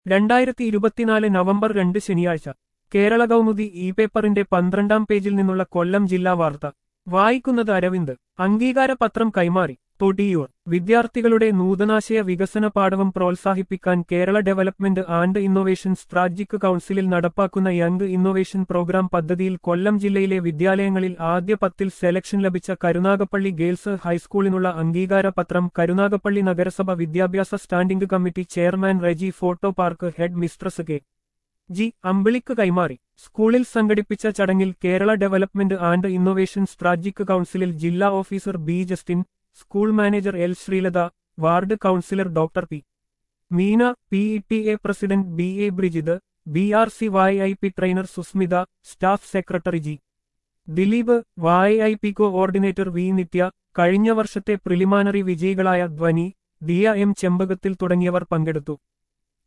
2024 November 2 ശനിയാഴ്ച കേരള കൗമുദി പേപ്പറിന്റെ 12-ാം പേജിൽ നിന്നുള്ള കൊല്ലം ജില്ലാ വാർത്ത വായിക്കുന്നത് അരവിന്ദ്. അംഗീകാര പത്രം കൈമാറി തൊടിയൂർ. വിദ്യാർത്ഥികളുടെ നൂതനാശയ വികസന പാടവം പ്രോത്സാഹിപ്പിക്കാൻ Kerala development and innovation strategic കൗൺസിലിൽ നടപ്പാക്കുന്ന യങ് ഇന്നൊവേഷൻ പ്രോഗ്രാം പദ്ധതിയിൽ കൊല്ലം ജില്ലയിലെ വിദ്യാലയങ്ങളിൽ ആദ്യ 10-ൽ സെലക്ഷൻ ലഭിച്ച കരുനാഗപ്പള്ളി ഗേൾസ് ഹൈസ്കൂളിനുള്ള അംഗീകാര പത്രം കരുനാഗപ്പള്ളി നഗരസഭ വിദ്യാഭ്യാസ standing committee chairman Reji photo park head mistress K. G. അമ്പിളിക്ക് കൈമാറി. സ്കൂളിൽ സംഘടിപ്പിച്ച ചടങ്ങിൽ Kerala development and innovation strategic കൗൺസിലിൽ ജില്ലാ officer B. Justin, school manager L. Sreelatha, ward councillor doctor P. Meena, PTA president B. A. Brijith, BRCYIP trainer Susmitha, staff secretary G. Dileep, YIP coordinator V. Nithya, കഴിഞ്ഞ വർഷത്തെ preliminary വിജയികളായ ധ്വനി, Diya M. ചെമ്പകത്തിൽ തുടങ്ങിയവർ പങ്കെടുത്തു.